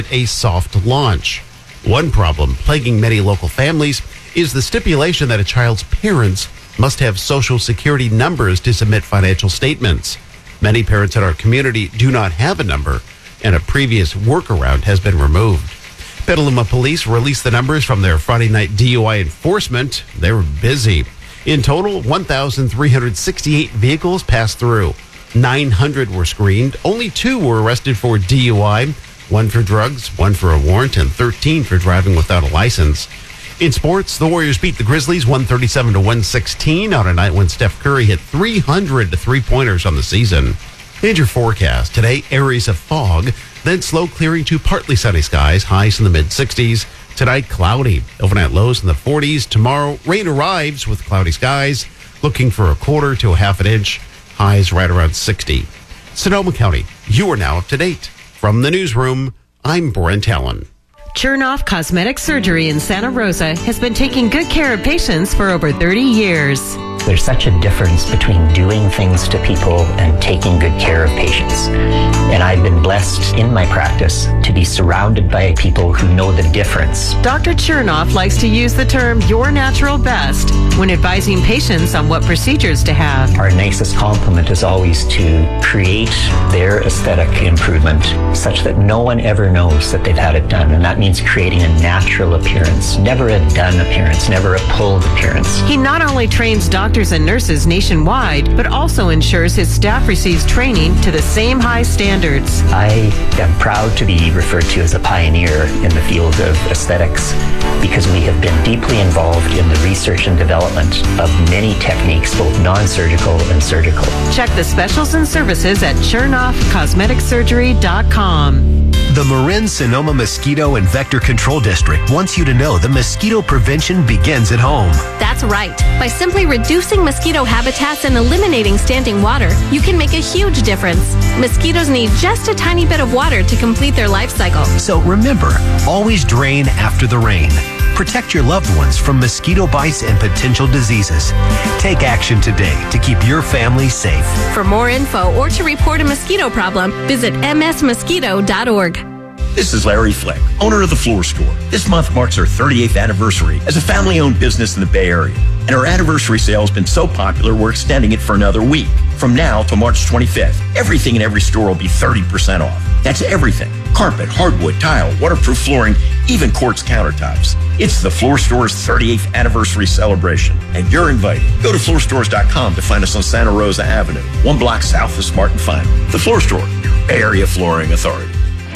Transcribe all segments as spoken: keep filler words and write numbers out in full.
a soft launch. One problem plaguing many local families is the stipulation that a child's parents must have Social Security numbers to submit financial statements. Many parents in our community do not have a number, and a previous workaround has been removed. Petaluma Police released the numbers from their Friday night D U I enforcement. They were busy. In total, one thousand three hundred sixty-eight vehicles passed through. nine hundred were screened. Only two were arrested for D U I, one for drugs, one for a warrant, and thirteen for driving without a license. In sports, the Warriors beat the Grizzlies one thirty-seven to one sixteen on a night when Steph Curry hit three hundred three-pointers on the season. In your forecast, today, areas of fog, then slow clearing to partly sunny skies, highs in the mid-sixties. Tonight, cloudy, overnight lows in the forties. Tomorrow, rain arrives with cloudy skies, looking for a quarter to a half an inch, highs right around sixty. Sonoma County, you are now up to date. From the newsroom, I'm Brent Allen. Chernoff Cosmetic Surgery in Santa Rosa has been taking good care of patients for over thirty years. There's such a difference between doing things to people and taking good care of patients. And I've been blessed in my practice to be surrounded by people who know the difference. Doctor Chernoff likes to use the term your natural best when advising patients on what procedures to have. Our nicest compliment is always to create their aesthetic improvement such that no one ever knows that they've had it done. And that means creating a natural appearance, never a done appearance, never a pulled appearance. He not only trains doctors and nurses nationwide, but also ensures his staff receives training to the same high standards. I am proud to be referred to as a pioneer in the field of aesthetics because we have been deeply involved in the research and development of many techniques, both non-surgical and surgical. Check the specials and services at chernoff cosmetic surgery dot com. The Marin Sonoma Mosquito and Vector Control District wants you to know that mosquito prevention begins at home. That's right. By simply reducing mosquito habitats and eliminating standing water, you can make a huge difference. Mosquitoes need just a tiny bit of water to complete their life cycle. So remember, always drain after the rain. Protect your loved ones from mosquito bites and potential diseases. Take action today to keep your family safe. For more info or to report a mosquito problem, visit m s mosquito dot org. This is Larry Flick, owner of The Floor Store. This month marks our thirty-eighth anniversary as a family-owned business in the Bay Area. And our anniversary sale has been so popular, we're extending it for another week. From now till March twenty-fifth, everything in every store will be thirty percent off. That's everything. Carpet, hardwood, tile, waterproof flooring, even quartz countertops. It's The Floor Store's thirty-eighth anniversary celebration, and you're invited. Go to floor stores dot com to find us on Santa Rosa Avenue, one block south of Smart and Final. The Floor Store, your Bay Area flooring authority.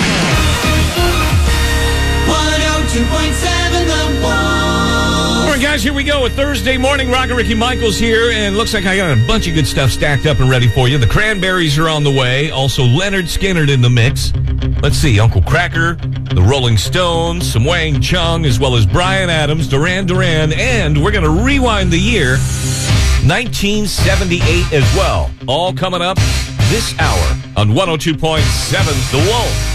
one oh two point seven The Ball. All right, guys, here we go. A Thursday morning. Rocket Ricky Michaels here, and looks like I got a bunch of good stuff stacked up and ready for you. The Cranberries are on the way. Also, Leonard Skinner in the mix. Let's see, Uncle Cracker, the Rolling Stones, some Wang Chung, as well as Bryan Adams, Duran Duran, and we're going to rewind the year nineteen seventy-eight as well. All coming up this hour on one oh two point seven The Wolf.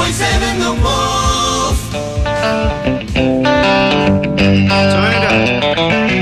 point seven The Wolf. Turn it up.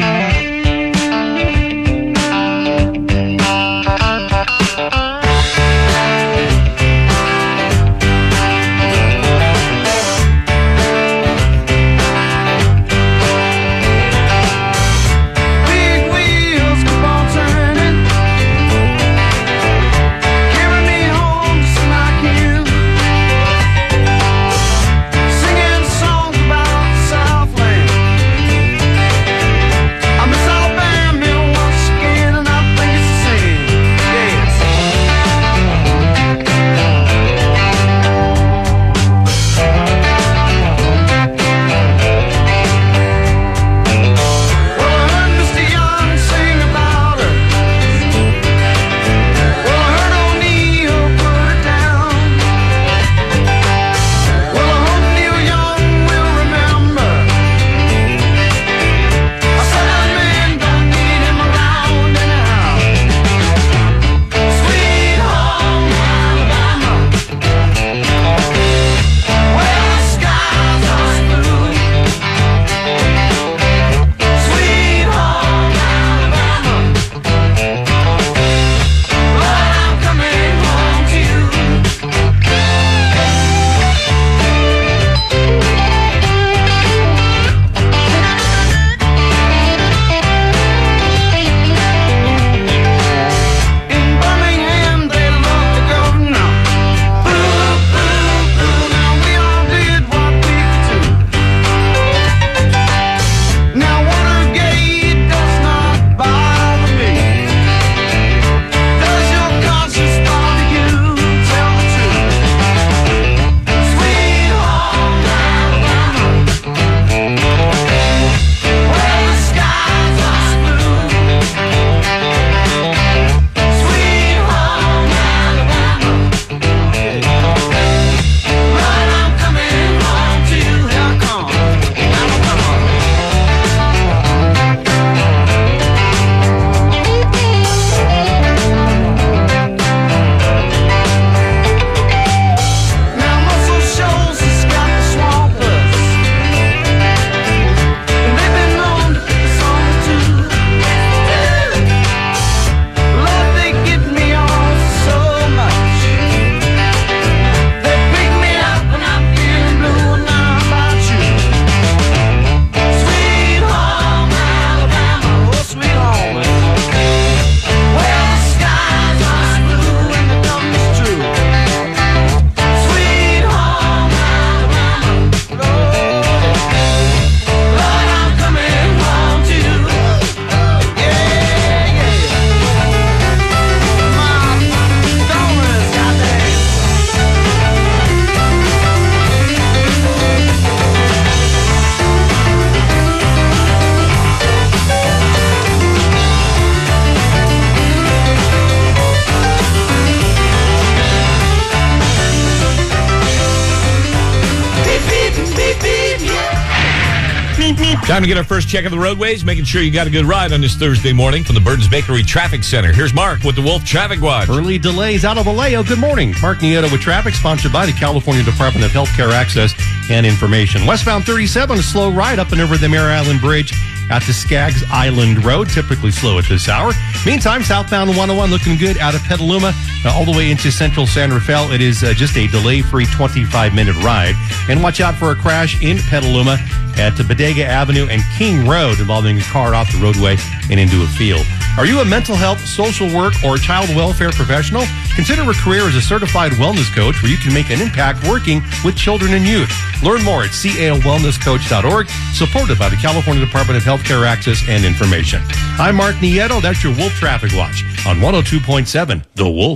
Time to get our first check of the roadways, making sure you got a good ride on this Thursday morning from the Burton's Bakery Traffic Center. Here's Mark with the Wolf Traffic Watch. Early delays out of Vallejo. Good morning. Mark Nieto with traffic, sponsored by the California Department of Healthcare Access and Information. Westbound thirty-seven, a slow ride up and over the Mare Island Bridge out to Skaggs Island Road, typically slow at this hour. Meantime, southbound one oh one looking good out of Petaluma uh, all the way into central San Rafael. It is uh, just a delay-free twenty-five minute ride. And watch out for a crash in Petaluma at Bodega Avenue and King Road involving a car off the roadway and into a field. Are you a mental health, social work, or child welfare professional? Consider a career as a certified wellness coach where you can make an impact working with children and youth. Learn more at C A L wellness coach dot org, supported by the California Department of Healthcare Access and Information. I'm Mark Nieto. That's your Wolf Traffic Watch on one oh two point seven The Wolf.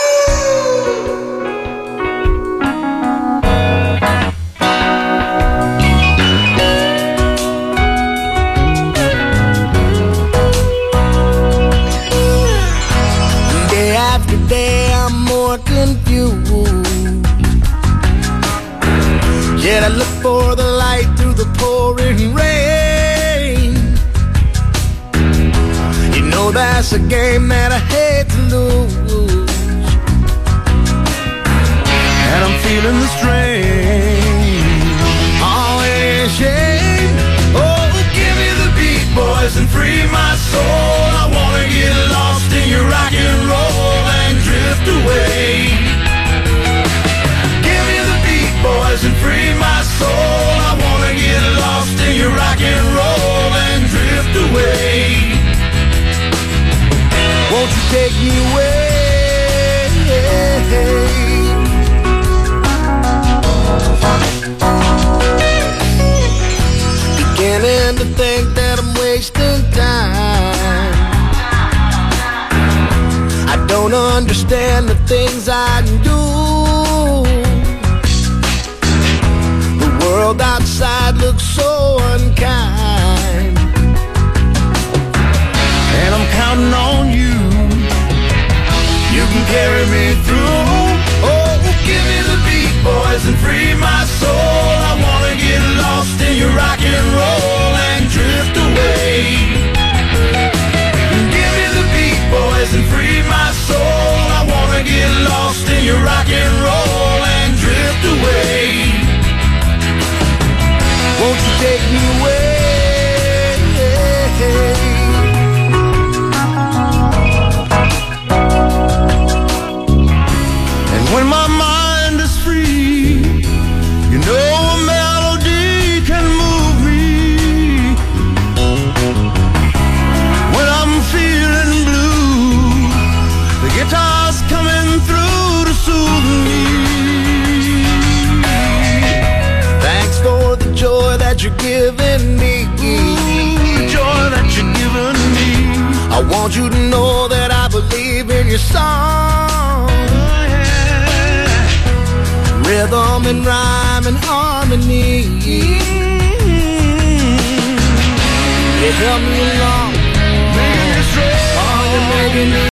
Yet I look for the light through the pouring rain. You know that's a game that I hate to lose, and I'm feeling the strain. soul. I wanna get lost in your rock and roll and drift away. Give me the beat, boys, and free my soul. I wanna get lost in your rock and roll and drift away. Won't you take me away? Beginning to think that I'm wasting time. I don't understand the things I do. The world outside looks so unkind, and I'm counting on you. You can carry me through. Oh, give me the beat, boys, and free my soul. I wanna get lost in your rock and roll and drift away. Give me the beat, boys, and free my soul. I wanna get lost in your rock and roll and drift away. Won't you take me away? When my mind is free, you know a melody can move me. When I'm feeling blue, the guitar's coming through to soothe me. Thanks for the joy that you're giving me. The joy that you're giving me. I want you to know that I believe in your song. Rhythm and rhyme and harmony. It helped me along. Oh, you're making me